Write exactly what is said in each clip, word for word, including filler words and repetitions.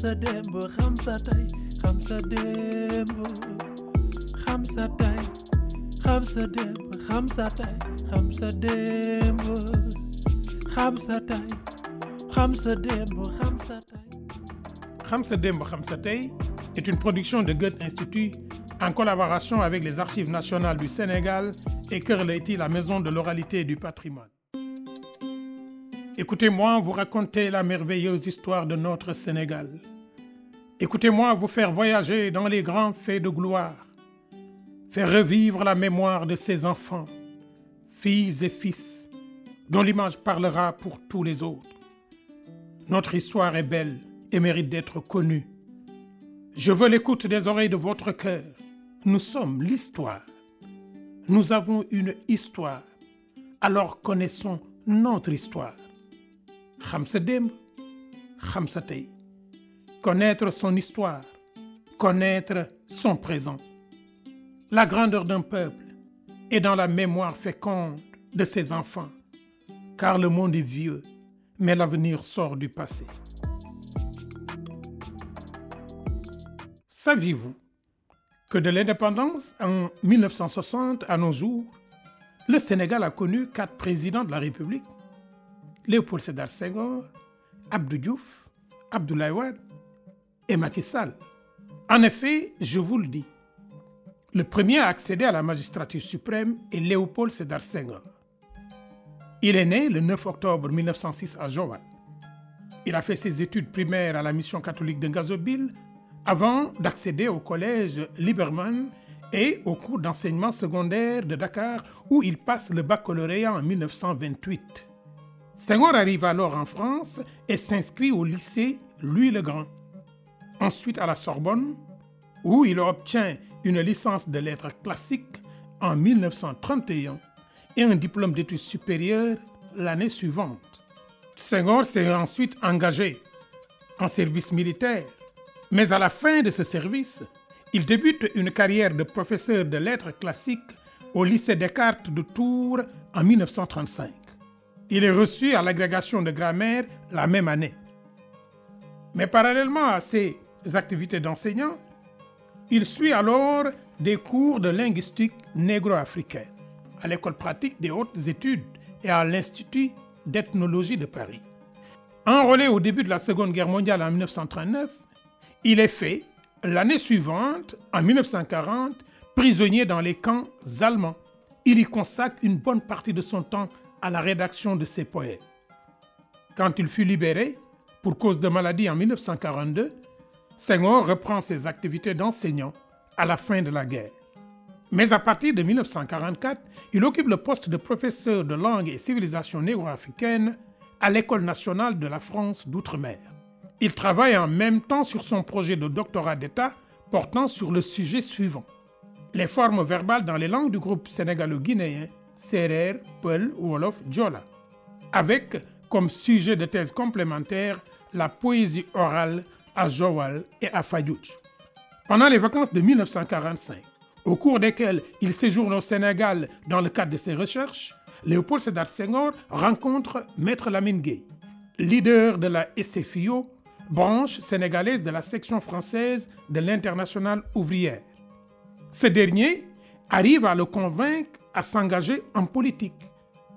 Khamsa Dembo, Khamsa Tay, Khamsa Dembo, Khamsa Tay, Khamsa Dembo, Khamsa Tay, Khamsa Dembo, Khamsa Tay, Khamsa Dembo, Khamsa Tay. Khamsa Dembo, Khamsa Tay est une production de Goethe Institut en collaboration avec les Archives nationales du Sénégal et Kër Leyti, la maison de l'oralité et du patrimoine. Écoutez-moi vous raconter la merveilleuse histoire de notre Sénégal. Écoutez-moi vous faire voyager dans les grands faits de gloire, faire revivre la mémoire de ces enfants, filles et fils, dont l'image parlera pour tous les autres. Notre histoire est belle et mérite d'être connue. Je veux l'écoute des oreilles de votre cœur. Nous sommes l'histoire. Nous avons une histoire. Alors connaissons notre histoire. Khamsa Dembo, Khamsa Tay. Connaître son histoire, connaître son présent. La grandeur d'un peuple est dans la mémoire féconde de ses enfants, car le monde est vieux, mais l'avenir sort du passé. Saviez-vous que de l'indépendance en mille neuf cent soixante à nos jours, le Sénégal a connu quatre présidents de la République? Léopold Sédar Senghor, Abdou Diouf, Abdoulaye Wade et Macky Sall. En effet, je vous le dis, le premier à accéder à la magistrature suprême est Léopold Sédar Senghor. Il est né le neuf octobre mille neuf cent six à Joal. Il a fait ses études primaires à la mission catholique de Ngazobil avant d'accéder au collège Liberman et au cours d'enseignement secondaire de Dakar où il passe le baccalauréat en mille neuf cent vingt-huit. Senghor arrive alors en France et s'inscrit au lycée Louis-le-Grand. Ensuite à la Sorbonne, où il obtient une licence de lettres classiques en mille neuf cent trente et un et un diplôme d'études supérieures l'année suivante. Senghor s'est ensuite engagé en service militaire, mais à la fin de ce service, il débute une carrière de professeur de lettres classiques au lycée Descartes de Tours en mille neuf cent trente-cinq. Il est reçu à l'agrégation de grammaire la même année. Mais parallèlement à ses activités d'enseignant, il suit alors des cours de linguistique négro-africaine à l'école pratique des hautes études et à l'Institut d'ethnologie de Paris. Enrôlé au début de la Seconde Guerre mondiale en mille neuf cent trente-neuf, il est fait, l'année suivante, en mille neuf cent quarante, prisonnier dans les camps allemands. Il y consacre une bonne partie de son temps à la rédaction de ses poèmes. Quand il fut libéré, pour cause de maladie en mille neuf cent quarante-deux, Senghor reprend ses activités d'enseignant à la fin de la guerre. Mais à partir de mille neuf cent quarante-quatre, il occupe le poste de professeur de langue et civilisation négro-africaine à l'École nationale de la France d'outre-mer. Il travaille en même temps sur son projet de doctorat d'État portant sur le sujet suivant: les formes verbales dans les langues du groupe sénégalo-guinéen Serer, Peul, Wolof, Diola, avec comme sujet de thèse complémentaire la poésie orale à Joal et à Fayouch. Pendant les vacances de mille neuf cent quarante-cinq, au cours desquelles il séjourne au Sénégal dans le cadre de ses recherches, Léopold Sédar Senghor rencontre Maître Lamine Gueye, leader de la S F I O, branche sénégalaise de la section française de l'Internationale ouvrière. Ce dernier arrive à le convaincre à s'engager en politique.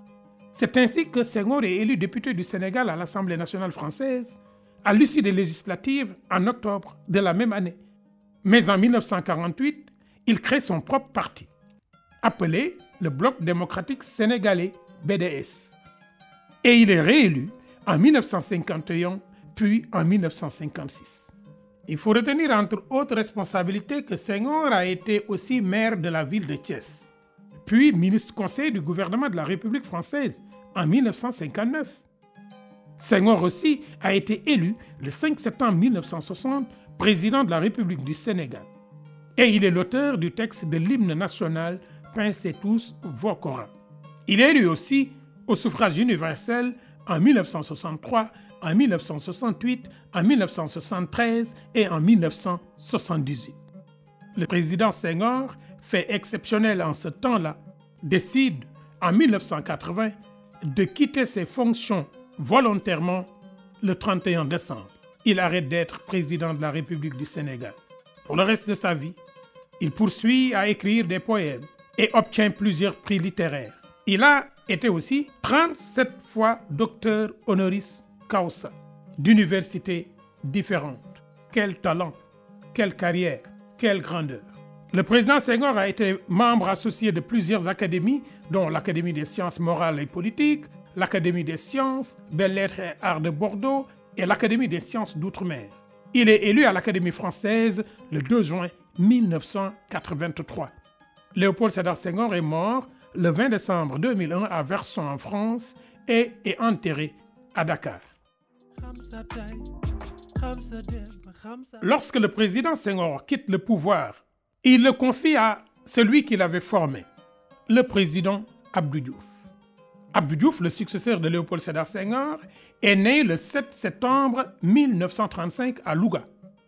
C'est ainsi que Senghor est élu député du Sénégal à l'Assemblée nationale française à l'issue des législatives en octobre de la même année. Mais en mille neuf cent quarante-huit, il crée son propre parti, appelé le Bloc démocratique sénégalais, B D S. Et il est réélu en mille neuf cent cinquante et un, puis en mille neuf cent cinquante-six. Il faut retenir entre autres responsabilités que Senghor a été aussi maire de la ville de Thiès, puis ministre conseil du gouvernement de la République française en mille neuf cent cinquante-neuf. Senghor aussi a été élu le cinq septembre mille neuf cent soixante président de la République du Sénégal. Et il est l'auteur du texte de l'hymne national Pincez tous vos Korans. Il est élu aussi au suffrage universel en mille neuf cent soixante-trois, en mille neuf cent soixante-huit, en mille neuf cent soixante-treize et en mille neuf cent soixante-dix-huit. Le président Senghor, fait exceptionnel en ce temps-là, décide en mille neuf cent quatre-vingts de quitter ses fonctions volontairement le trente et un décembre. il arrête d'être président de la République du Sénégal. Pour le reste de sa vie, il poursuit à écrire des poèmes et obtient plusieurs prix littéraires. Il a été aussi trente-sept fois docteur honoris causa d'universités différentes. Quel talent, quelle carrière, quelle grandeur. Le président Senghor a été membre associé de plusieurs académies, dont l'Académie des sciences morales et politiques, l'Académie des sciences, belles-lettres et arts de Bordeaux et l'Académie des sciences d'outre-mer. Il est élu à l'Académie française le deux juin mille neuf cent quatre-vingt-trois. Léopold Sédar Senghor est mort le vingt décembre deux mille un à Verson en France et est enterré à Dakar. Lorsque le président Senghor quitte le pouvoir, il le confie à celui qu'il avait formé, le président Abdou Diouf. Abdou Diouf, le successeur de Léopold Sédar Senghor, est né le sept septembre mille neuf cent trente-cinq à Louga.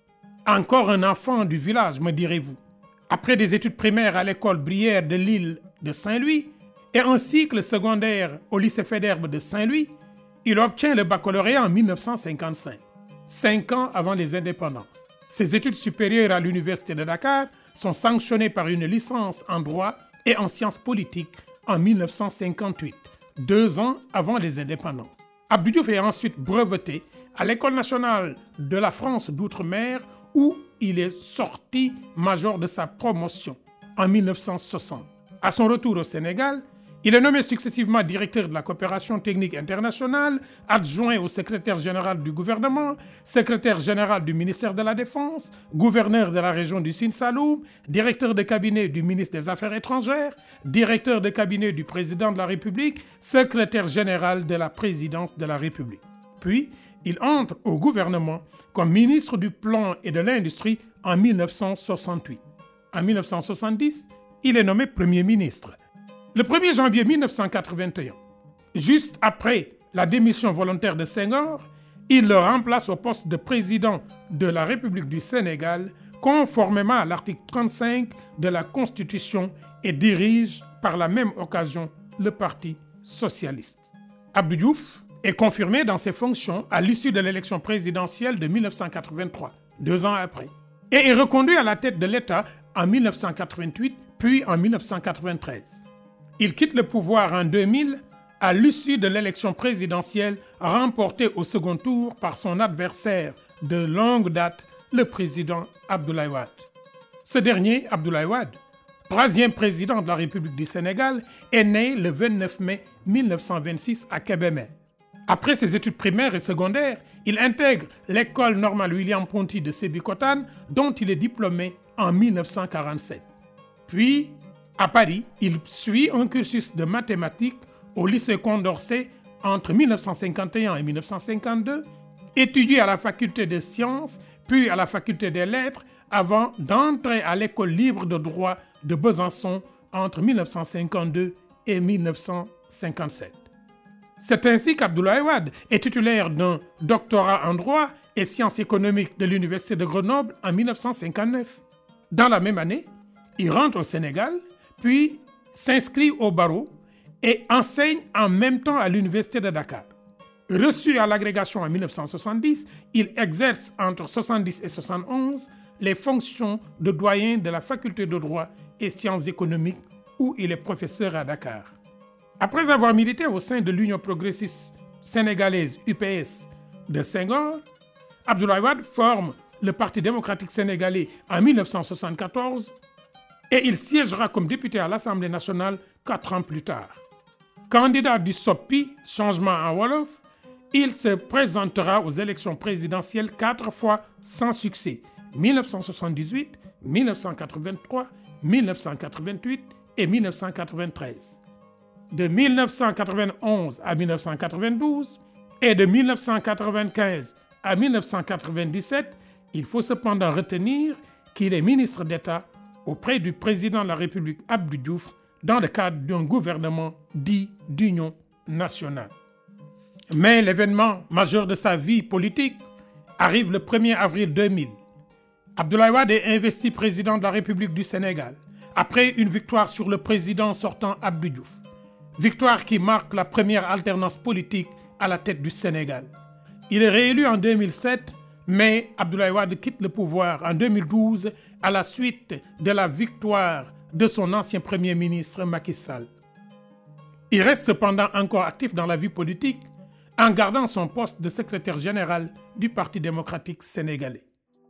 Encore un enfant du village, me direz-vous. Après des études primaires à l'école Brière de l'île de Saint-Louis et un cycle secondaire au lycée Faidherbe de Saint-Louis, il obtient le baccalauréat en mille neuf cent cinquante-cinq, cinq ans avant les indépendances. Ses études supérieures à l'université de Dakar sont sanctionnées par une licence en droit et en sciences politiques en mille neuf cent cinquante-huit, deux ans avant les indépendances. Abdou Diouf est ensuite breveté à l'École nationale de la France d'outre-mer où il est sorti major de sa promotion en mille neuf cent soixante. À son retour au Sénégal, il est nommé successivement directeur de la coopération technique internationale, adjoint au secrétaire général du gouvernement, secrétaire général du ministère de la Défense, gouverneur de la région du Sine Saloum, directeur de cabinet du ministre des Affaires étrangères, directeur de cabinet du président de la République, secrétaire général de la présidence de la République. Puis, il entre au gouvernement comme ministre du Plan et de l'Industrie en mille neuf cent soixante-huit. En mille neuf cent soixante-dix, il est nommé Premier ministre. Le premier janvier mille neuf cent quatre-vingt-un, juste après la démission volontaire de Senghor, il le remplace au poste de président de la République du Sénégal, conformément à l'article trente-cinq de la Constitution et dirige par la même occasion le Parti socialiste. Abdou Diouf est confirmé dans ses fonctions à l'issue de l'élection présidentielle de mille neuf cent quatre-vingt-trois, deux ans après, et est reconduit à la tête de l'État en mille neuf cent quatre-vingt-huit, puis en mille neuf cent quatre-vingt-treize. Il quitte le pouvoir en deux mille à l'issue de l'élection présidentielle remportée au second tour par son adversaire de longue date, le président Abdoulaye Wade. Ce dernier, Abdoulaye Wade, troisième président de la République du Sénégal, est né le vingt-neuf mai mille neuf cent vingt-six à Kébémer. Après ses études primaires et secondaires, il intègre l'école normale William Ponty de Sébikotane, dont il est diplômé en mille neuf cent quarante-sept. Puis, à Paris, il suit un cursus de mathématiques au lycée Condorcet entre mille neuf cent cinquante et un et mille neuf cent cinquante-deux, étudie à la faculté des sciences, puis à la faculté des lettres, avant d'entrer à l'école libre de droit de Besançon entre mille neuf cent cinquante-deux et mille neuf cent cinquante-sept. C'est ainsi qu'Abdoulaye Wade est titulaire d'un doctorat en droit et sciences économiques de l'Université de Grenoble en mille neuf cent cinquante-neuf. Dans la même année, il rentre au Sénégal, puis s'inscrit au barreau et enseigne en même temps à l'Université de Dakar. Reçu à l'agrégation en mille neuf cent soixante-dix, il exerce entre soixante-dix et soixante-onze les fonctions de doyen de la faculté de droit et sciences économiques où il est professeur à Dakar. Après avoir milité au sein de l'Union progressiste sénégalaise U P S de Senghor, Abdoulaye Wade forme le Parti démocratique sénégalais en mille neuf cent soixante-quatorze et il siégera comme député à l'Assemblée nationale quatre ans plus tard. Candidat du S O P I, changement en Wolof, il se présentera aux élections présidentielles quatre fois sans succès, mille neuf cent soixante-dix-huit, mille neuf cent quatre-vingt-trois, mille neuf cent quatre-vingt-huit et mille neuf cent quatre-vingt-treize. De mille neuf cent quatre-vingt-onze à mille neuf cent quatre-vingt-douze et de mille neuf cent quatre-vingt-quinze à mille neuf cent quatre-vingt-dix-sept, il faut cependant retenir qu'il est ministre d'État auprès du président de la République Abdou Diouf dans le cadre d'un gouvernement dit d'union nationale. Mais l'événement majeur de sa vie politique arrive le premier avril deux mille. Abdoulaye Wade est investi président de la République du Sénégal après une victoire sur le président sortant Abdou Diouf. Victoire qui marque la première alternance politique à la tête du Sénégal. Il est réélu en deux mille sept, Mais Abdoulaye Wade quitte le pouvoir en deux mille douze à la suite de la victoire de son ancien Premier ministre Macky Sall. Il reste cependant encore actif dans la vie politique en gardant son poste de secrétaire général du Parti démocratique sénégalais.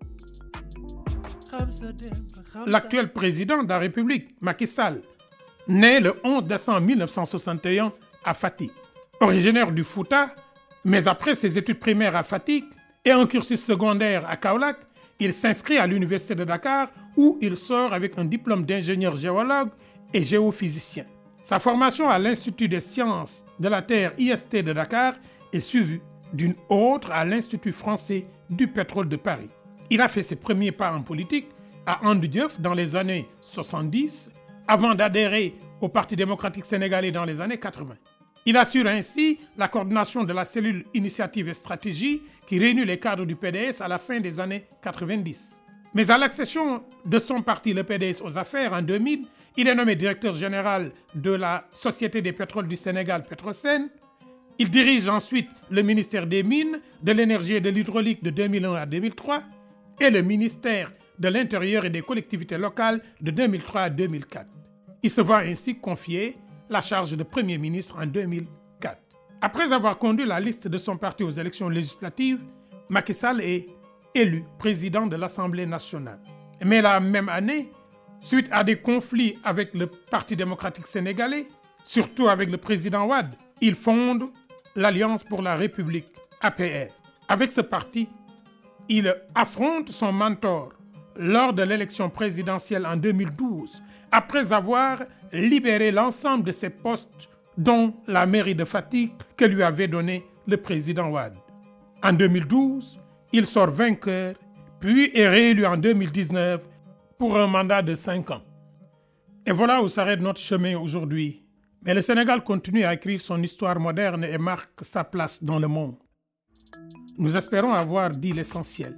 L'actuel président de la République, Macky Sall, né le onze décembre mille neuf cent soixante et un à Fatick. Originaire du Fouta, mais après ses études primaires à Fatick et un cursus secondaire à Kaolack, il s'inscrit à l'université de Dakar où il sort avec un diplôme d'ingénieur géologue et géophysicien. Sa formation à l'Institut des sciences de la Terre I S T de Dakar est suivie d'une autre à l'Institut français du pétrole de Paris. Il a fait ses premiers pas en politique à Andy Diouf dans les années soixante-dix, avant d'adhérer au Parti démocratique sénégalais dans les années quatre-vingts. Il assure ainsi la coordination de la cellule Initiative et Stratégie qui réunit les cadres du P D S à la fin des années quatre-vingt-dix. Mais à l'accession de son parti, le P D S, aux affaires en deux mille, il est nommé directeur général de la Société des pétroles du Sénégal, Petrosen. Il dirige ensuite le ministère des Mines, de l'Énergie et de l'Hydraulique de deux mille un à deux mille trois et le ministère de l'Intérieur et des collectivités locales de deux mille trois à deux mille quatre. Il se voit ainsi confier la charge de Premier ministre en deux mille quatre. Après avoir conduit la liste de son parti aux élections législatives, Macky Sall est élu président de l'Assemblée nationale. Mais la même année, suite à des conflits avec le Parti démocratique sénégalais, surtout avec le président Wade, il fonde l'Alliance pour la République, A P R. Avec ce parti, il affronte son mentor lors de l'élection présidentielle en deux mille douze, après avoir libéré l'ensemble de ses postes, dont la mairie de Fatick que lui avait donné le président Wade. En deux mille douze, il sort vainqueur, puis est réélu en deux mille dix-neuf pour un mandat de cinq ans. Et voilà où s'arrête notre chemin aujourd'hui. Mais le Sénégal continue à écrire son histoire moderne et marque sa place dans le monde. Nous espérons avoir dit l'essentiel.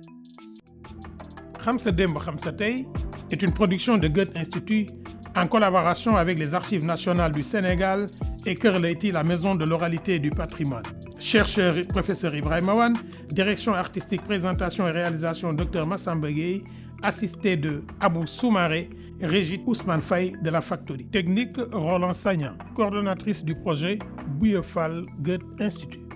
Xam Sa Démb Xam Sa Tey est une production de Goethe Institut en collaboration avec les Archives nationales du Sénégal et Kër Leyti, la maison de l'oralité et du patrimoine. Chercheur professeur Ibrahima Wane, direction artistique, présentation et réalisation Dr Massamba Gueye, assisté de Abou Soumaré, Régit Ousmane Faye de la Factory. Technique Roland Sagnan, coordonnatrice du projet Bouye Fall Goethe Institut.